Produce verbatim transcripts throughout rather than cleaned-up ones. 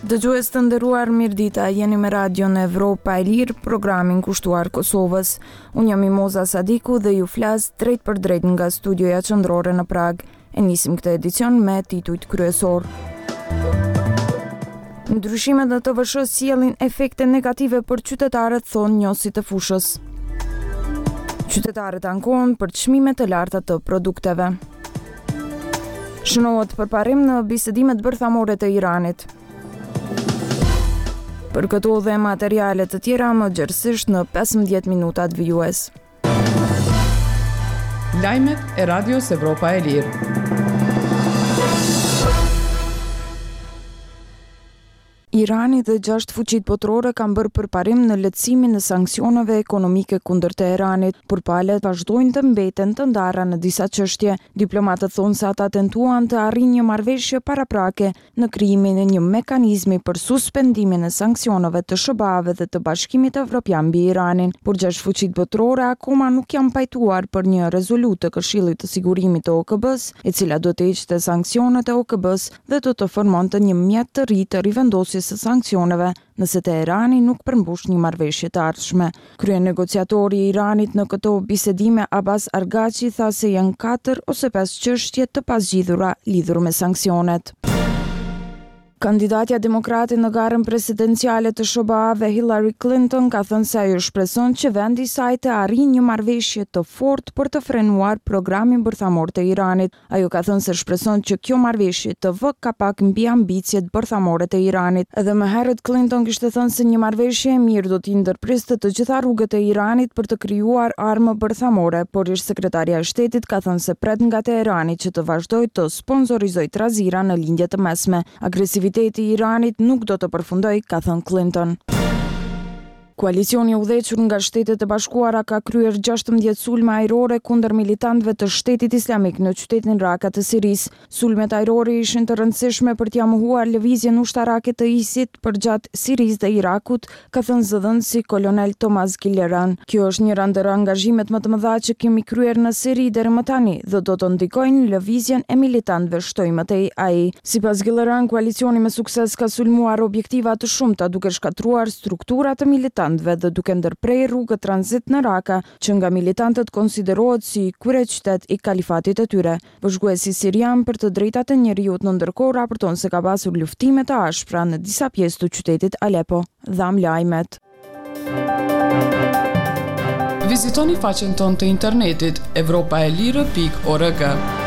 Dëgjues të nderuar, mirëdita, jeni me radion Evropa e Lirë, programin kushtuar Kosovës. Unë jam Mimoza Sadiku dhe ju flas drejt për drejt nga studioja qendrore në Prag. E nisim këtë edicion me titujt kryesor. Ndryshimet në T V S H sjellin efekte negative për qytetarët, thonë njësit të fushës. Qytetarët ankohen për çmime të larta të produkteve. Shënohet përparim në bisedimet bërthamore të Iranit. Për këto dhe materiale të tjera më gjërësisht në pesëmbëdhjetë minutat vijues. Lajmet e Radios Evropa e Lirë. Irani dhe gjashtë fuqit botërore kanë bërë përparim në lehtësimin e sanksioneve ekonomike kundër Teheranit, por palët vazhdojnë të mbeten të ndara në disa çështje. Diplomatët thonë se ata tentuan të arrijnë një marrëveshje paraprake në krijimin e një mekanizmi për suspendimin e sanksioneve të S B A-ve dhe të Bashkimit Evropian mbi Iranin, por gjashtë fuqit botërore akoma nuk janë pajtuar për një rezolutë të Këshillit të Sigurimit të O K B-s, e cila do të heqte sanksionet e O K B-s dhe do të formonte një mjet të ri të rivendosjes së sanksioneve nëse Teherani nuk përmbush një marrëveshje të ardhshme. Krye negociatori i Iranit në këto bisedime Abbas Arghachi tha se janë katër ose pesë çështje të pazgjidhura lidhur me sanksionet. Kandidatja demokrate në garën presidenciale të S B A-ve Hillary Clinton ka thënë se ajo shpreson që vendi i saj të arrijë një marrëveshje të fortë për të frenuar programin bërthamor të Iranit. Ajo ka thënë se shpreson që kjo marrëveshje të vë kapak mbi ambicjet bërthamore të Iranit. Edhe më herët Clinton kishte thënë se një marrëveshje e mirë do t'i ndërpriste të gjitha rrugët e Iranit për të krijuar armë bërthamore, por ish sekretaria e shtetit ka thënë se pret nga Teherani që të vazhdojë të sponsorizojë trazira në lindje të mesme. Agresiviteti i Iranit nuk do të përfundojë, ka thënë Clinton. Koalicioni i udhëhequr nga Shtetet e Bashkuara ka kryer gjashtëmbëdhjetë sulme ajrore kundër militantëve të Shtetit Islamik në qytetin Raqqa të Sirisë. Sulmet ajrore ishin të rëndësishme për t'ia mohuar lëvizjen ushtarake të ISIS përgjatë Sirisë dhe Irakut, ka thënë zëdhënësi kolonel Tomaz Gileran. Kjo është njëra ndër angazhimet më të mëdha që kemi kryer në Siri deri më tani dhe do të ndikojnë lëvizjen e militantëve, shtoi më tej ai. Sipas Gileran, koalicioni me sukses ka sulmuar objektiva të shumta duke shkatruar struktura të militantëve dhe duke ndërprer rrugë tranzit në Raqqa, që nga militantët konsiderohet si kryeqytet i kalifatit të tyre. Bashkuesi sirian për të drejtat e njerëzit në ndërkohë raporton se ka pasur luftime të ashpra në disa pjesë të qytetit Aleppo. Dham lajmet. Vizitoni faqen tonë të internetit evropaelire pikë org.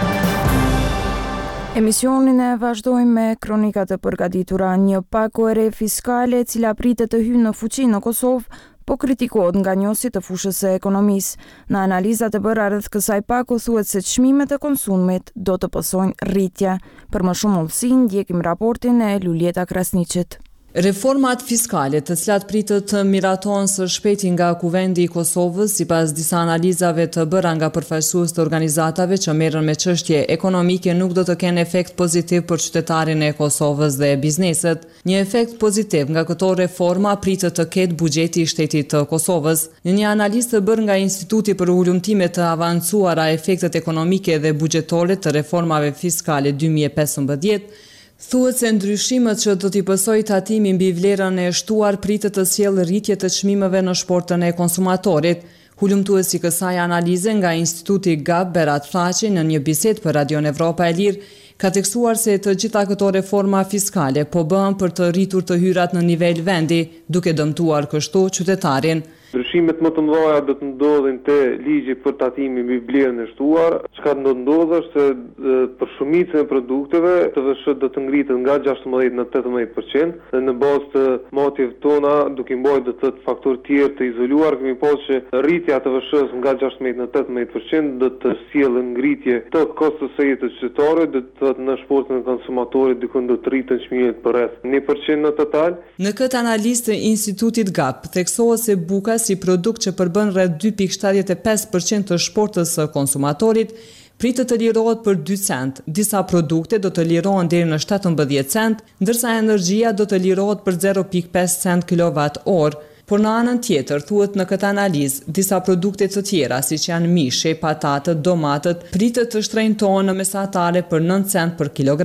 Emisionin e vazhdojmë me kronikat e përgatitura. Një pako e re fiskale e cila pritet të hyjë në fuqi në Kosovë, po kritikohet nga njësi të fushës së ekonomisë. Në analizat e bëra rreth kësaj pako thuhet se çmimet e konsumit do të pësojnë rritje. Për më shumë ullësi, ndjekim raportin e Lulieta Krasniqit. Reformat fiskale të cilat pritet të miratojnë së shpejti nga Kuvendi i Kosovës, sipas disa analizave të bëra nga përfaqësues të organizatave që merren me çështje ekonomike, nuk do të kenë efekt pozitiv për qytetarin e Kosovës dhe bizneset. Një efekt pozitiv nga këto reforma pritet të ketë buxheti i shtetit të Kosovës. Në një analizë të bërë nga Instituti për Ulëmtime të Avancuara efektet ekonomike dhe buxhetore të reformave fiskale dy mijë e pesëmbëdhjetë, thuhet se ndryshimet që do t'i pësojë tatimi mbi vlerën e shtuar pritet të sjellë rritje të çmimeve në shportën e konsumatorit. Hulumtuesi i kësaj analize nga Instituti Gap, Berat Thaçi, në një bisedë për Radion Evropa e Lirë, ka tekstuar se të gjitha këto reforma fiskale po bëhen për të rritur të hyrat në nivel vendi, duke dëmtuar kështu qytetarin. Ndryshimet më të mëdha do të ndodhin te ligji për tatimin mbi vlerën e shtuar. Çka do të ndodhë është se për shumicën e produkteve T V S H do të ngritet nga gjashtëmbëdhjetë në tetëmbëdhjetë përqind dhe në bazë të matjeve tona, duke mbajtur do të thotë faktorë tjerë të izoluar, kemi pasur që rritja e T V S-s nga gjashtëmbëdhjetë në tetëmbëdhjetë përqind do të sjellë ngritje të kostos së jetës së qytetarit, do të thotë në shportin e konsumatorit diku do të rriten çmimet për rreth një përqind në total. Në këtë analizë të Institutit Gap theksohet se buka si produkt që përbën rreth dy pikë shtatëdhjetë e pesë përqind të shportës së konsumatorit, pritet të lirohet për dy cent. Disa produkte do të lirohen deri në shtatëmbëdhjetë cent, ndërsa energjia do të lirohet për zero pikë pesë cent kilovat orë. Por në anën tjetër, thuhet në këtë analizë, disa produkte të tjera, siç janë mishi, patatët, domatët, pritet të shtrenjtohen në mesatare për nëntë cent për kilogram.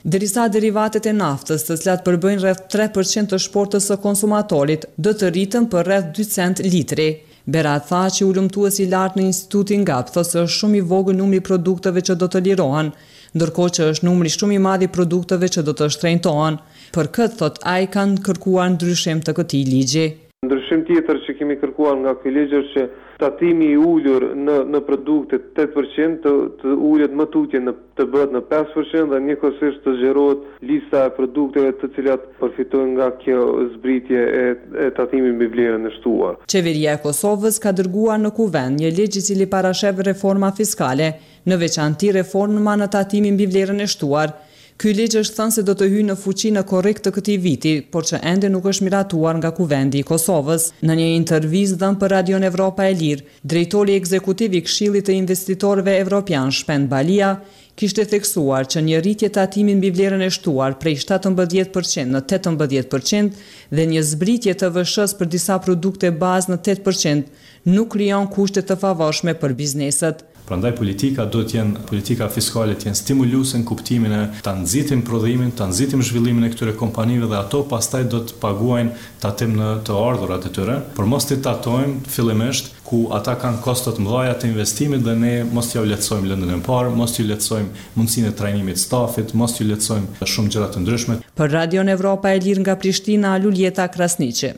Derisa derivatet e naftës, të cilat përbëjnë rreth tre përqind të shportës së konsumatorit, do të rritën për rreth dy cent litri. Berat tha që ulëmtuesi i lartë në Institutin Gap thosë se është shumë i vogël numri i produkteve që do të lirohen, ndërkohë që është numri shumë i madh i produkteve që do të shtrenjtohen. Për këtë, thot ai, kanë kërkuar ndryshim të këtij ligji. Ndryshim tjetër që kemi kërkuar nga ky ligj është që tatimi i ulur në në produkte tetë përqind të, të ulet më tutje në të bëhet në pesë përqind dhe njëkohësisht të zgjerohet lista e produkteve të cilat përfitojnë nga kjo zbritje e, e tatimit mbi vlerën e shtuar. Qeveria e Kosovës ka dërguar në kuvend një ligj i cili parashef reforma fiskale, në veçanti reforma në tatimin mbi vlerën e shtuar. Ky ligj është thënë se do të hyjë në fuqi në korrik të këtij viti, por që ende nuk është miratuar nga Kuvendi i Kosovës. Në një intervistë dhënë për Radion Evropa e Lirë, drejtori ekzekutiv i Këshillit të Investitorëve Evropian, Shpend Balia, kishte theksuar që një rritje tatimi mbi vlerën e shtuar prej shtatëmbëdhjetë përqind në tetëmbëdhjetë përqind dhe një zbritje të V S-s për disa produkte bazë në tetë përqind nuk krijon kushte të favorshme për bizneset. Prandaj politika do të jenë, politika fiskale të jenë stimuluese në kuptimin e ta nxitim prodhimin, ta nxitim zhvillimin e këtyre kompanive dhe ato pastaj do të paguajnë tatim në të ardhurat e tyre, por mos të tatojmë fillimisht ku ata kanë kosto të mëdha të investimit dhe ne mos t'ja lehtësojmë lëndën e parë, mos t'ju lehtësojmë mundësinë e trajnimit të stafit, mos t'ju lehtësojmë shumë gjëra të ndryshme. Për Radion Evropa e Lirë nga Prishtina, Luljeta Krasniqi.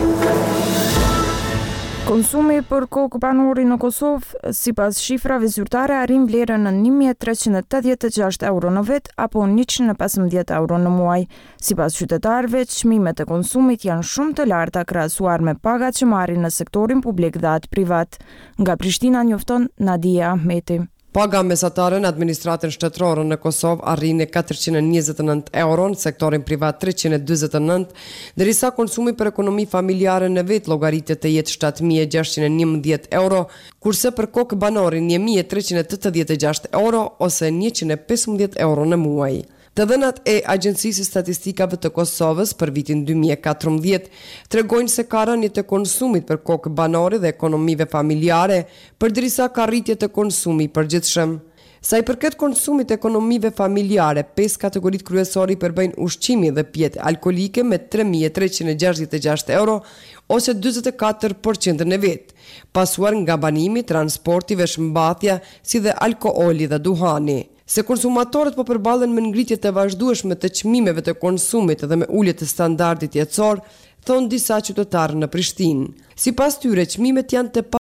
Konsumi për kokë banori në Kosovë, sipas shifrave zyrtare, arrin vlerën në një mijë treqind e tetëdhjetë e gjashtë euro në vit apo njëqind e pesëmbëdhjetë euro në muaj. Sipas qytetarëve, çmimet e konsumit janë shumë të larta krahasuar me pagat që marrin në sektorin publik dhe atë privat. Nga Prishtina njofton Nadia Ahmeti. Paga mesatare në administratën shtetërore në Kosovë arrin në katërqind e njëzet e nëntë euro, në sektorin privat treqind e dyzet e nëntë, derisa konsumi për ekonomi familjare në vit llogaritet të jetë shtatë mijë e gjashtëqind e njëmbëdhjetë euro, kurse për kokë banori një mijë e treqind e tetëdhjetë e gjashtë euro ose njëqind e pesëmbëdhjetë euro në muaj. Të dhënat e Agjencisë së Statistikave të Kosovës për vitin dy mijë e katërmbëdhjetë tregojnë se ka rënje të konsumit për kokë banore dhe ekonomive familjare, përderisa ka rritje të konsumit përgjithshëm. Sa i përket konsumit të ekonomive familjare, pesë kategoritë kryesore i përbëjnë ushqimi dhe pjetë alkolike me tre mijë e treqind e gjashtëdhjetë e gjashtë euro ose dyzet e katër përqind në vit, pasuar nga banimi, transporti, veshmbathja, si dhe alkooli dhe duhani. Se konsumatorët po përballen me ngritje të vazhdueshme të çmimeve të konsumit dhe me ulje të standardit jetësor, thon disa qytetarë në Prishtinë. Sipas tyre, çmimet janë të